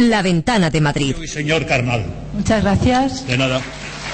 La Ventana de Madrid. Señor Carnal. Muchas gracias. De nada.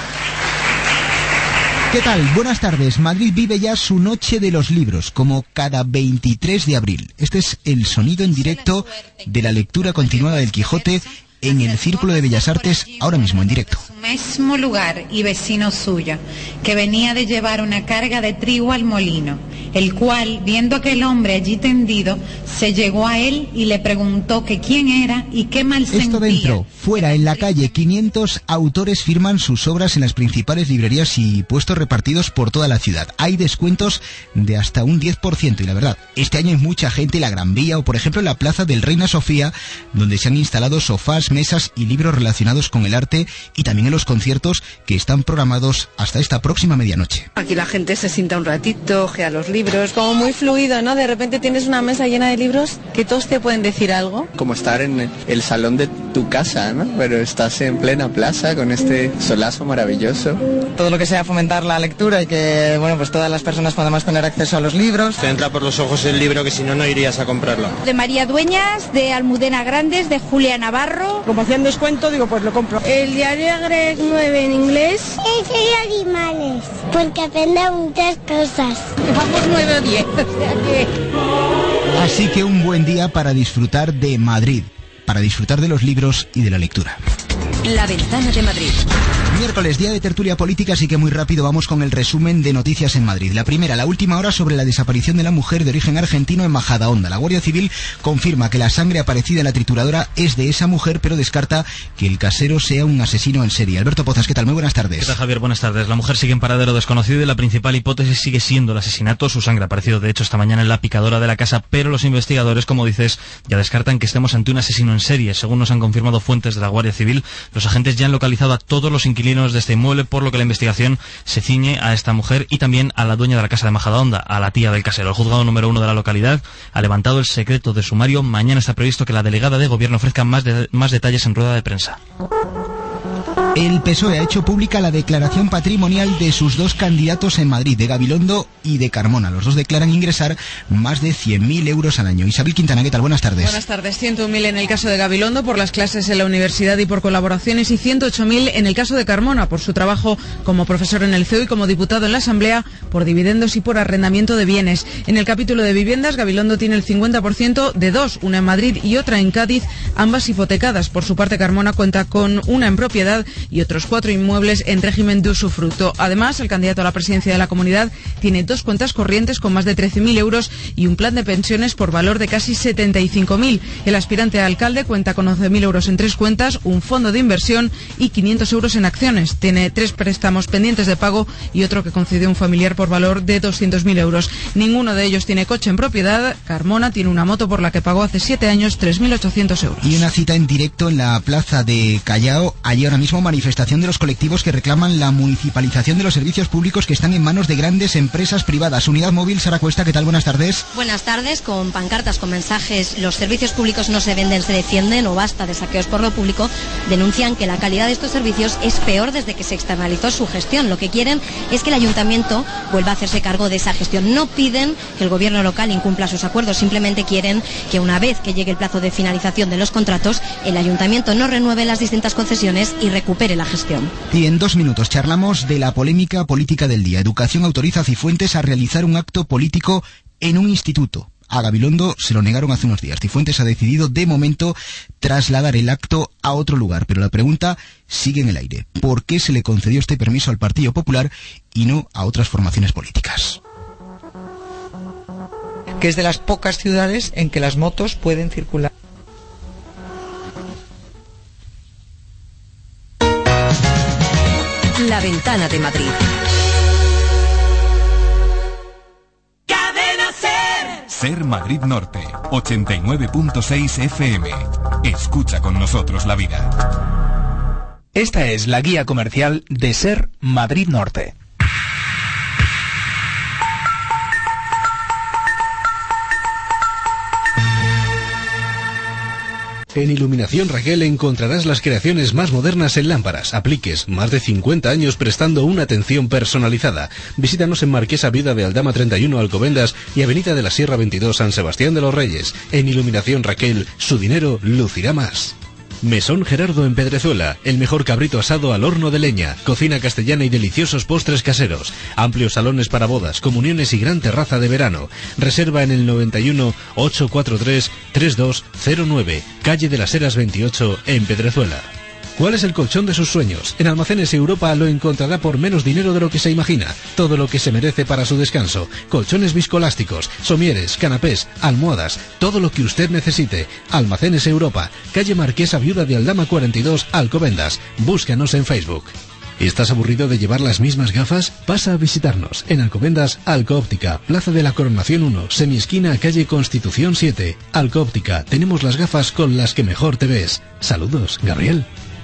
¿Qué tal? Buenas tardes. Madrid vive ya su Noche de los Libros, como cada 23 de abril. Este es el sonido en directo de la lectura continuada del Quijote en el Círculo de Bellas Artes, ahora mismo en directo. Mismo lugar y vecino suyo, que venía de llevar una carga de trigo al molino, el cual, viendo aquel hombre allí tendido, se llegó a él y le preguntó que quién era y qué mal sentía. Esto dentro, fuera, en la calle, 500 autores firman sus obras en las principales librerías y puestos repartidos por toda la ciudad. Hay descuentos de hasta un 10%, y la verdad, este año hay mucha gente en la Gran Vía o, por ejemplo, en la Plaza del Reina Sofía, donde se han instalado sofás, mesas y libros relacionados con el arte, y también en los conciertos que están programados hasta esta próxima medianoche. Aquí la gente se sienta un ratito, ojea los libros, como muy fluido, ¿no? De repente tienes una mesa llena de libros que todos te pueden decir algo. Como estar en el salón de tu casa, ¿no? Pero estás en plena plaza con este solazo maravilloso. Todo lo que sea fomentar la lectura y que, bueno, pues todas las personas podamos tener acceso a los libros. Te entra por los ojos el libro que si no, no irías a comprarlo. De María Dueñas, de Almudena Grandes, de Julia Navarro. Como hacían descuento, digo, pues lo compro. El diario Greg 9 en inglés. Es de animales, porque aprende muchas cosas. Vamos 9 o 10, o sea que... Así que un buen día para disfrutar de Madrid, para disfrutar de los libros y de la lectura. La Ventana de Madrid. Miércoles, día de tertulia política, así que muy rápido vamos con el resumen de noticias en Madrid. La primera, la última hora sobre la desaparición de la mujer de origen argentino en Majadahonda. La Guardia Civil confirma que la sangre aparecida en la trituradora es de esa mujer, pero descarta que el casero sea un asesino en serie. Alberto Pozas, ¿qué tal? Muy buenas tardes. ¿Qué tal, Javier? Buenas tardes. La mujer sigue en paradero desconocido y la principal hipótesis sigue siendo el asesinato. Su sangre ha aparecido, de hecho, esta mañana en la picadora de la casa, pero los investigadores, como dices, ya descartan que estemos ante un asesino en serie. Según nos han confirmado fuentes de la Guardia Civil, los agentes ya han localizado a todos los inquilinos de este inmueble, por lo que la investigación se ciñe a esta mujer y también a la dueña de la casa de Majadahonda, a la tía del casero. El juzgado número 1 de la localidad ha levantado el secreto de sumario. Mañana está previsto que la delegada de gobierno ofrezca más detalles en rueda de prensa. El PSOE ha hecho pública la declaración patrimonial de sus dos candidatos en Madrid, de Gabilondo y de Carmona. Los dos declaran ingresar más de 100.000 euros al año. Isabel Quintana, ¿qué tal? Buenas tardes. Buenas tardes. 101.000 en el caso de Gabilondo por las clases en la universidad y por colaboraciones, y 108.000 en el caso de Carmona por su trabajo como profesor en el CEU y como diputado en la Asamblea, por dividendos y por arrendamiento de bienes. En el capítulo de viviendas, Gabilondo tiene el 50% de dos, una en Madrid y otra en Cádiz, ambas hipotecadas. Por su parte, Carmona cuenta con una en propiedad y otros 4 inmuebles en régimen de usufructo. Además, el candidato a la presidencia de la comunidad tiene 2 cuentas corrientes con más de 13.000 euros y un plan de pensiones por valor de casi 75.000. El aspirante a alcalde cuenta con 11.000 euros en 3 cuentas, un fondo de inversión y 500 euros en acciones. Tiene 3 préstamos pendientes de pago y otro que concedió un familiar por valor de 200.000 euros. Ninguno de ellos tiene coche en propiedad. Carmona tiene una moto por la que pagó hace 7 años 3.800 euros. Y una cita en directo en la plaza de Callao. Allí ahora mismo manifestación de los colectivos que reclaman la municipalización de los servicios públicos que están en manos de grandes empresas privadas. Unidad Móvil, Sara Cuesta, ¿qué tal? Buenas tardes. Buenas tardes. Con pancartas, con mensajes, los servicios públicos no se venden, se defienden, o basta de saqueos por lo público, denuncian que la calidad de estos servicios es peor desde que se externalizó su gestión. Lo que quieren es que el ayuntamiento vuelva a hacerse cargo de esa gestión. No piden que el gobierno local incumpla sus acuerdos, simplemente quieren que una vez que llegue el plazo de finalización de los contratos, el ayuntamiento no renueve las distintas concesiones y recupere la gestión. Y en 2 minutos charlamos de la polémica política del día. Educación autoriza a Cifuentes a realizar un acto político en un instituto. A Gabilondo se lo negaron hace unos días. Cifuentes ha decidido de momento trasladar el acto a otro lugar, pero la pregunta sigue en el aire. ¿Por qué se le concedió este permiso al Partido Popular y no a otras formaciones políticas? Que es de las pocas ciudades en que las motos pueden circular. La Ventana de Madrid. Ser Madrid Norte, 89.6 FM. Escucha con nosotros la vida. Esta es la guía comercial de Ser Madrid Norte. En Iluminación Raquel encontrarás las creaciones más modernas en lámparas, apliques, más de 50 años prestando una atención personalizada. Visítanos en Marquesa Viuda de Aldama 31 Alcobendas y Avenida de la Sierra 22 San Sebastián de los Reyes. En Iluminación Raquel, su dinero lucirá más. Mesón Gerardo en Pedrezuela, el mejor cabrito asado al horno de leña, cocina castellana y deliciosos postres caseros, amplios salones para bodas, comuniones y gran terraza de verano. Reserva en el 91 843 3209, calle de las Heras 28 en Pedrezuela. ¿Cuál es el colchón de sus sueños? En Almacenes Europa lo encontrará por menos dinero de lo que se imagina. Todo lo que se merece para su descanso. Colchones viscoelásticos, somieres, canapés, almohadas, todo lo que usted necesite. Almacenes Europa, calle Marquesa Viuda de Aldama 42, Alcobendas. Búscanos en Facebook. ¿Estás aburrido de llevar las mismas gafas? Pasa a visitarnos en Alcobendas, Alcoóptica, Plaza de la Coronación 1, semiesquina, calle Constitución 7. Alcoóptica, tenemos las gafas con las que mejor te ves. Saludos, Gabriel.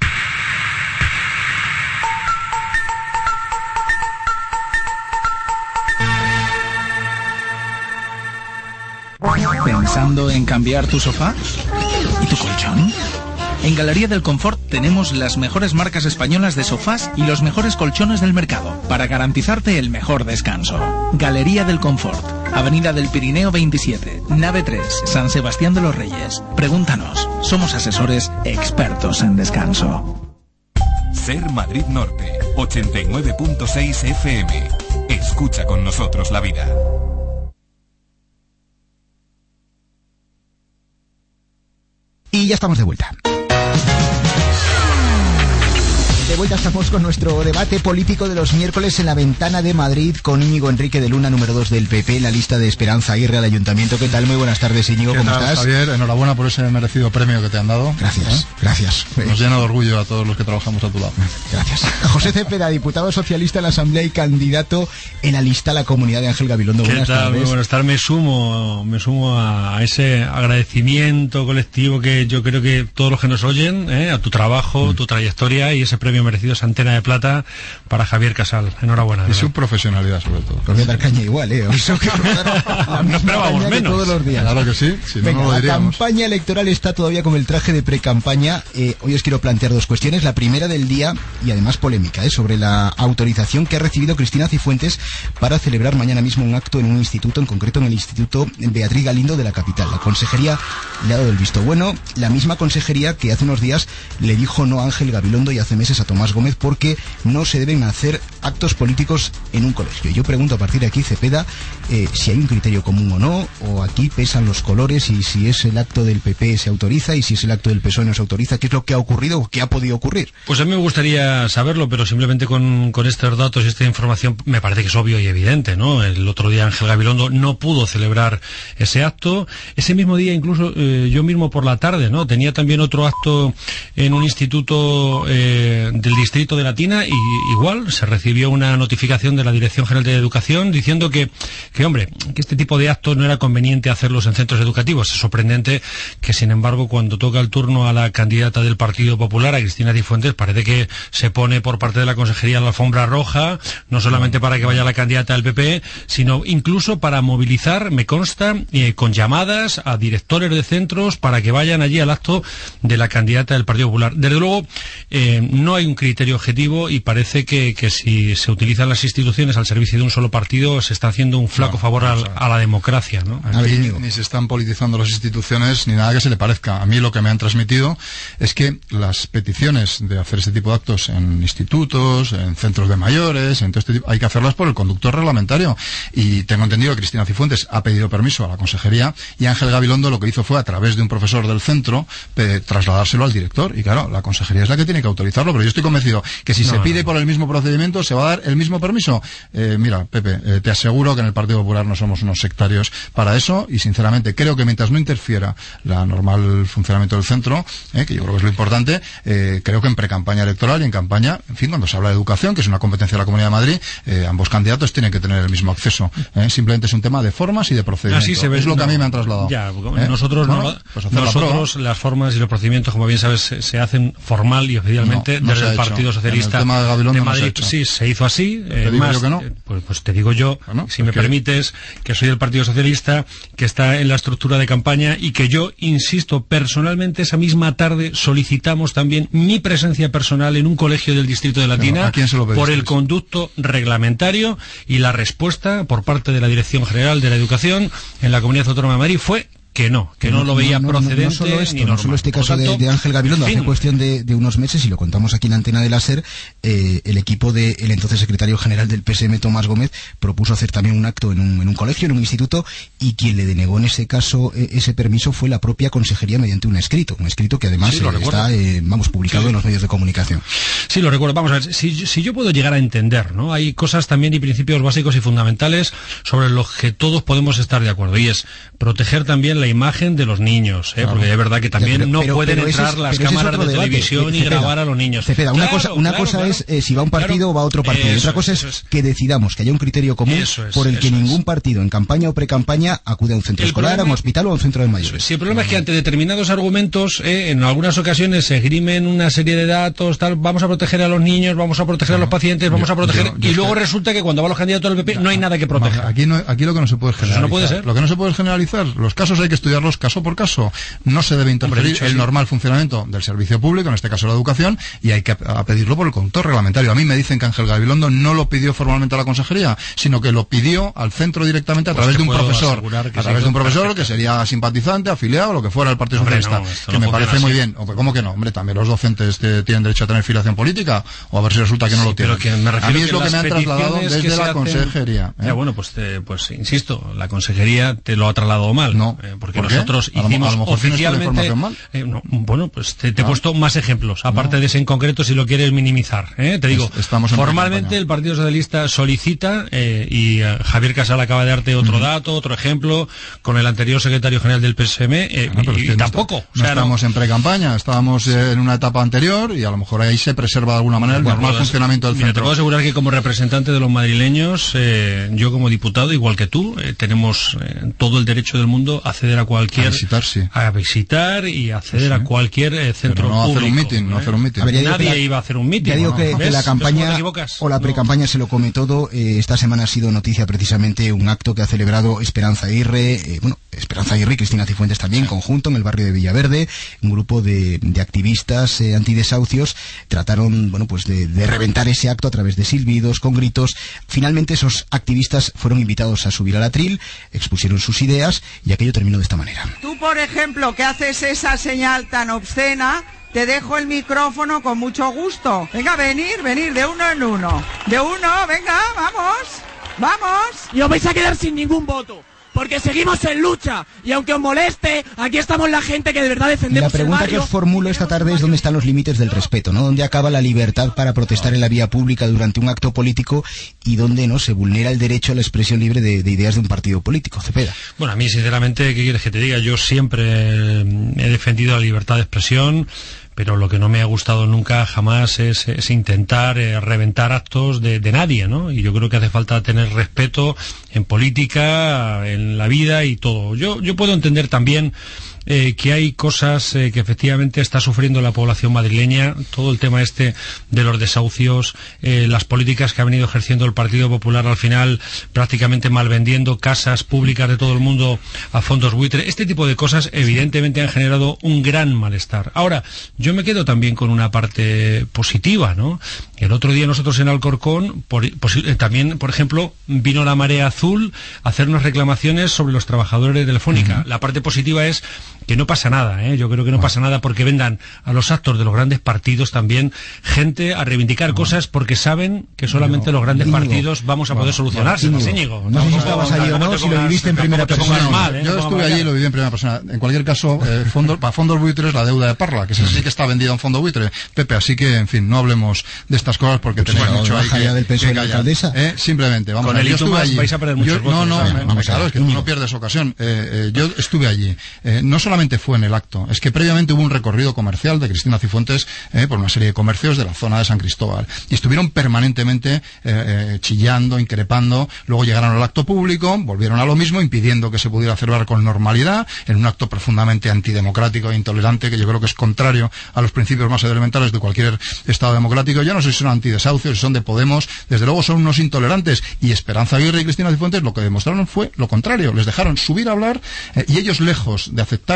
¿Pensando en cambiar tu sofá? ¿Y tu colchón? En Galería del Confort tenemos las mejores marcas españolas de sofás y los mejores colchones del mercado para garantizarte el mejor descanso. Galería del Confort, Avenida del Pirineo 27, nave 3, San Sebastián de los Reyes. Pregúntanos, somos asesores expertos en descanso. Ser Madrid Norte, 89.6 FM. Escucha con nosotros la vida. Y ya estamos de vuelta. De vuelta estamos con nuestro debate político de los miércoles en la Ventana de Madrid con Íñigo Enrique de Luna, número 2 del PP, en la lista de Esperanza Aguirre al Ayuntamiento. ¿Qué tal? Muy buenas tardes, Íñigo, ¿cómo estás? Javier, enhorabuena por ese merecido premio que te han dado. Gracias, gracias. Nos llena de orgullo a todos los que trabajamos a tu lado. Gracias. José Cepeda, diputado socialista en la Asamblea y candidato en la lista a la Comunidad de Ángel Gabilondo. Buenas tardes. Muy buenas tardes. Me sumo a ese agradecimiento colectivo que yo creo que todos los que nos oyen, a tu trabajo, tu trayectoria y ese premio merecido, esa antena de plata para Javier Casal. Enhorabuena. Y su profesionalidad, sobre todo. Pues voy a dar caña igual, Eso que no esperábamos menos. Todos los días. Claro que sí, si Venga, no lo diríamos. La campaña electoral está todavía con el traje de pre-campaña. Hoy os quiero plantear dos cuestiones. La primera del día, y además polémica, sobre la autorización que ha recibido Cristina Cifuentes para celebrar mañana mismo un acto en un instituto, en concreto en el Instituto Beatriz Galindo de la capital. La consejería le ha dado el visto bueno, la misma consejería que hace unos días le dijo no a Ángel Gabilondo y hace meses a Tomás Gómez porque no se deben hacer actos políticos en un colegio. Yo pregunto a partir de aquí, Cepeda, si hay un criterio común o no, o aquí pesan los colores y si es el acto del PP se autoriza y si es el acto del PSOE no se autoriza. ¿Qué es lo que ha ocurrido o qué ha podido ocurrir? Pues a mí me gustaría saberlo, pero simplemente con estos datos y esta información me parece que es obvio y evidente, ¿no? El otro día Ángel Gabilondo no pudo celebrar ese acto. Ese mismo día, incluso yo mismo por la tarde, ¿no? Tenía también otro acto en un instituto del distrito de Latina y igual se recibió una notificación de la Dirección General de Educación diciendo que este tipo de actos no era conveniente hacerlos en centros educativos. Es sorprendente que, sin embargo, cuando toca el turno a la candidata del Partido Popular, a Cristina Cifuentes, parece que se pone por parte de la Consejería la alfombra roja, no solamente para que vaya la candidata del PP, sino incluso para movilizar, me consta, con llamadas a directores de centros para que vayan allí al acto de la candidata del Partido Popular. Desde luego, no hay un criterio objetivo y parece que si se utilizan las instituciones al servicio de un solo partido se está haciendo un flaco favor a la democracia, ¿no? Aquí ni se están politizando las instituciones ni nada que se le parezca. A mí lo que me han transmitido es que las peticiones de hacer este tipo de actos en institutos, en centros de mayores, en todo este tipo, hay que hacerlas por el conductor reglamentario. Y tengo entendido que Cristina Cifuentes ha pedido permiso a la consejería y Ángel Gabilondo lo que hizo fue, a través de un profesor del centro, trasladárselo al director. Y claro, la consejería es la que tiene que autorizarlo, pero yo estoy convencido que si se pide por el mismo procedimiento se va a dar el mismo permiso. Mira, Pepe, te aseguro que en el Partido Popular no somos unos sectarios para eso y sinceramente creo que mientras no interfiera la normal funcionamiento del centro, que yo creo que es lo importante, creo que en precampaña electoral y en campaña, en fin, cuando se habla de educación, que es una competencia de la Comunidad de Madrid, ambos candidatos tienen que tener el mismo acceso. Simplemente es un tema de formas y de procedimientos. Así se ve, es lo que a mí me han trasladado. Ya, nosotros las formas y los procedimientos, como bien sabes, se hacen formal y oficialmente desde el Partido Socialista de Madrid. Sí, se hizo así. Más, que no. Pues te digo yo, si me permites, que soy del Partido Socialista, que está en la estructura de campaña y que yo, insisto, personalmente esa misma tarde solicitamos también mi presencia personal en un colegio del Distrito de Latina por el conducto reglamentario y la respuesta por parte de la Dirección General de la Educación en la Comunidad Autónoma de Madrid fue que no lo veía procedente. No solo este caso de Ángel Gabilondo, hace cuestión de unos meses, y lo contamos aquí en la antena de la SER, el equipo del entonces secretario general del PSM, Tomás Gómez, propuso hacer también un acto en un colegio, en un instituto, y quien le denegó en ese caso ese permiso fue la propia consejería mediante un escrito que además está publicado en los medios de comunicación. Sí, lo recuerdo. Vamos a ver, si yo puedo llegar a entender, ¿no? Hay cosas también y principios básicos y fundamentales sobre los que todos podemos estar de acuerdo, y es proteger también la imagen de los niños, claro. Porque es verdad que también no pueden entrar las cámaras de televisión y grabar a los niños. Cepeda, una cosa es si va un partido o va a otro partido, y otra cosa es que decidamos que haya un criterio común por el que ningún partido, en campaña o pre-campaña, acude a un centro escolar, a un hospital o a un centro de mayores. Sí, el problema es que ante determinados argumentos, en algunas ocasiones se esgrimen una serie de datos, tal, vamos a proteger a los niños, vamos a proteger a los pacientes, vamos a proteger, y luego resulta que cuando van los candidatos del PP no hay nada que proteger. Aquí lo que no se puede generalizar. Eso no puede ser. Lo que no se puede generalizar, los casos hay que estudiarlos caso por caso. No se debe interferir el normal funcionamiento del servicio público, en este caso la educación, y hay que pedirlo por el control reglamentario. A mí me dicen que Ángel Gabilondo no lo pidió formalmente a la consejería, sino que lo pidió al centro directamente a través de un profesor. A través de un profesor que sería simpatizante, afiliado, lo que fuera el Partido Socialista. Que me parece muy bien. ¿Cómo que no? Hombre, también los docentes tienen derecho a tener filiación política, o a ver si resulta que no lo tienen. A mí es lo que me han trasladado desde la consejería. Bueno, pues insisto, la consejería te lo ha trasladado mal. No. Porque nosotros hicimos a lo mejor oficialmente... mal. Bueno, pues te he puesto más ejemplos, aparte de ese en concreto, si lo quieres minimizar. Te digo, formalmente el Partido Socialista solicita, y Javier Casal acaba de darte otro dato, otro ejemplo, con el anterior secretario general del PSM, y tampoco. No estamos en pre-campaña, estábamos en una etapa anterior, y a lo mejor ahí se preserva de alguna manera el normal funcionamiento del centro. Te puedo asegurar que como representante de los madrileños, yo como diputado, igual que tú, tenemos todo el derecho del mundo a acceder a cualquier... A visitar y acceder a cualquier centro público. No hacer un mitin. Nadie iba a hacer un mitin. Ya digo que la campaña o la pre-campaña se lo come todo. Esta semana ha sido noticia precisamente un acto que ha celebrado Esperanza Aguirre y Cristina Cifuentes también, conjunto, en el barrio de Villaverde. Un grupo de activistas antidesahucios trataron de reventar ese acto a través de silbidos, con gritos. Finalmente esos activistas fueron invitados a subir al atril, expusieron sus ideas, y aquello terminó de esta manera. Tú, por ejemplo, que haces esa señal tan obscena, te dejo el micrófono con mucho gusto. Venga, venir, de uno en uno. De uno, venga, vamos. Y os vais a quedar sin ningún voto, porque seguimos en lucha, y aunque os moleste, aquí estamos la gente que de verdad defendemos el barrio. La pregunta que os formulo esta tarde es dónde están los límites del respeto, ¿no? ¿Dónde acaba la libertad para protestar en la vía pública durante un acto político, y dónde no se vulnera el derecho a la expresión libre de ideas de un partido político? Cepeda. Bueno, a mí sinceramente, ¿qué quieres que te diga? Yo siempre he defendido la libertad de expresión, pero lo que no me ha gustado nunca jamás es intentar reventar actos de nadie, ¿no? Y yo creo que hace falta tener respeto en política, en la vida y todo. Yo puedo entender también que hay cosas que efectivamente está sufriendo la población madrileña, todo el tema de los desahucios, las políticas que ha venido ejerciendo el Partido Popular, al final prácticamente malvendiendo casas públicas de todo el mundo a fondos buitre. Este tipo de cosas evidentemente han generado un gran malestar. Ahora, yo me quedo también con una parte positiva, ¿no? El otro día nosotros en Alcorcón, también, por ejemplo, vino la Marea Azul a hacernos reclamaciones sobre los trabajadores de Telefónica. La parte positiva es que no pasa nada, yo creo que no pasa nada porque vengan a los actos de los grandes partidos también gente a reivindicar cosas porque saben que solamente los grandes partidos vamos a poder solucionarse. No sé si estabas allí o no, si lo viviste en primera persona. Yo estuve allí y lo viví en primera persona. En cualquier caso, para fondos buitres la deuda de Parla, que sí que está vendida a un fondo buitre, Pepe, así que, en fin, no hablemos de estas cosas porque tenemos mucho ahí del peso de la alcaldesa. Simplemente, vamos con a ver, yo estuve allí. Vais a perder muchos votos. Claro, es que tú no pierdes ocasión. Yo estuve allí. No solamente fue en el acto, es que previamente hubo un recorrido comercial de Cristina Cifuentes por una serie de comercios de la zona de San Cristóbal, y estuvieron permanentemente chillando, increpando. Luego llegaron al acto público, volvieron a lo mismo, impidiendo que se pudiera celebrar con normalidad, en un acto profundamente antidemocrático e intolerante, que yo creo que es contrario a los principios más elementales de cualquier Estado democrático. Ya no sé si son antidesahucios, si son de Podemos, desde luego son unos intolerantes, y Esperanza Aguirre y Cristina Cifuentes lo que demostraron fue lo contrario. Les dejaron subir a hablar, y ellos, lejos de aceptar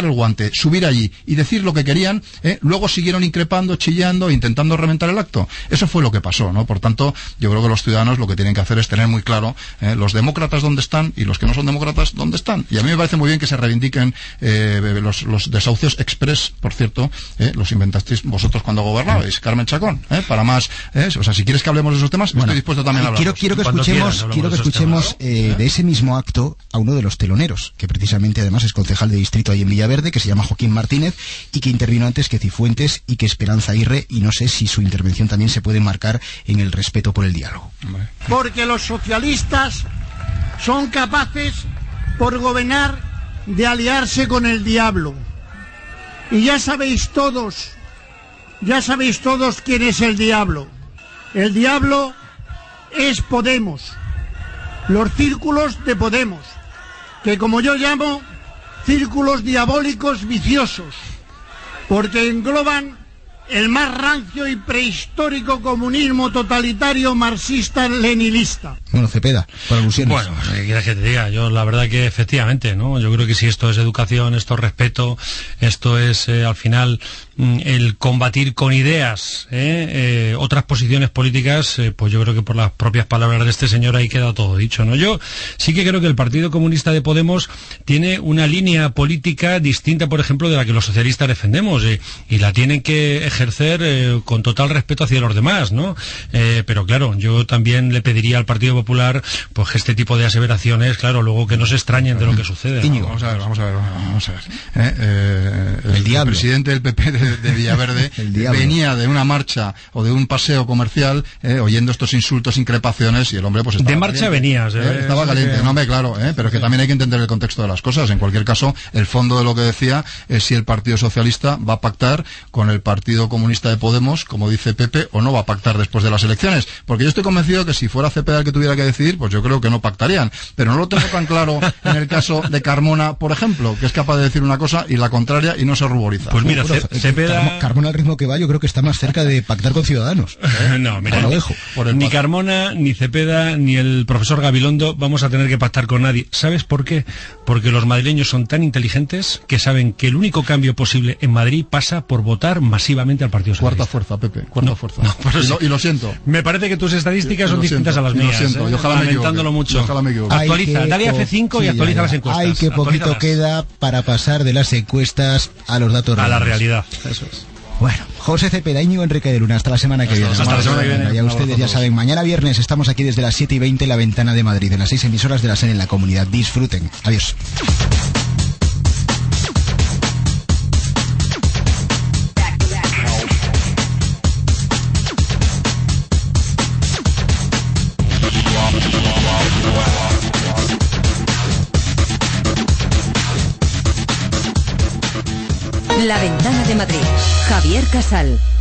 el guante, subir allí y decir lo que querían, luego siguieron increpando, chillando, intentando reventar el acto. Eso fue lo que pasó, ¿no? Por tanto, yo creo que los ciudadanos lo que tienen que hacer es tener muy claro los demócratas dónde están y los que no son demócratas dónde están. Y a mí me parece muy bien que se reivindiquen los desahucios express, por cierto, los inventasteis vosotros cuando gobernabais, Carmen Chacón, para más, o sea, si quieres que hablemos de esos temas, estoy dispuesto también a hablar. Quiero que escuchemos de ese mismo acto a uno de los teloneros, que precisamente además es concejal de distrito ahí en Villaverde, que se llama Joaquín Martínez, y que intervino antes que Cifuentes y que Esperanza Aguirre, y no sé si su intervención también se puede marcar en el respeto por el diálogo. Porque los socialistas son capaces, por gobernar, de aliarse con el diablo. Y ya sabéis todos quién es el diablo. El diablo es Podemos, los círculos de Podemos, que como yo llamo, círculos diabólicos viciosos, porque engloban el más rancio y prehistórico comunismo totalitario marxista-leninista. Bueno, Cepeda, por alusiones. Bueno, ¿qué quieres que te diga? Yo la verdad que efectivamente, ¿no? Yo creo que si esto es educación, esto es respeto, esto es al final el combatir con ideas otras posiciones políticas, pues yo creo que por las propias palabras de este señor ahí queda todo dicho, ¿no? Yo sí que creo que el Partido Comunista de Podemos tiene una línea política distinta, por ejemplo, de la que los socialistas defendemos, y la tienen que ejercer con total respeto hacia los demás, ¿no? Pero claro, yo también le pediría al Partido Popular pues que este tipo de aseveraciones, claro, luego que no se extrañen de lo que sucede, ¿no? Vamos a ver. El presidente del PP de Villaverde venía de una marcha o de un paseo comercial oyendo estos insultos, increpaciones, y el hombre pues estaba de marcha caliente, venías, estaba caliente, no me claro, pero que también hay que entender el contexto de las cosas. En cualquier caso, el fondo de lo que decía es si el Partido Socialista va a pactar con el Partido Comunista de Podemos, como dice Pepe, o no va a pactar después de las elecciones, porque yo estoy convencido que si fuera Cepeda el que tuviera que decidir, pues yo creo que no pactarían, pero no lo tengo tan claro en el caso de Carmona, por ejemplo, que es capaz de decir una cosa y la contraria y no se ruboriza. Pues mira, Cepeda... Carmona, al ritmo que va, yo creo que está más cerca de pactar con Ciudadanos. No, mira, lo dejo. Ni Carmona, ni Cepeda, ni el profesor Gabilondo vamos a tener que pactar con nadie. ¿Sabes por qué? Porque los madrileños son tan inteligentes que saben que el único cambio posible en Madrid pasa por votar masivamente al Partido Socialista. Cuarta fuerza, Pepe, cuarta fuerza. Y lo siento. Me parece que tus estadísticas son distintas a las mías. Lo siento, y ojalá lamentándolo mucho. Actualiza, dale a F5 y actualiza las encuestas. Ay, que poquito queda para pasar de las encuestas a los datos reales. A la realidad, eso es. Bueno, José Cepeda, Íñigo Enrique de Luna, hasta la semana que viene. Hasta la semana que viene. Ya ustedes ya saben, mañana viernes estamos aquí desde las 7:20 en La Ventana de Madrid, en las 6 emisoras de la SER en la comunidad. Disfruten. Adiós. La Ventana de Madrid. Javier Casal.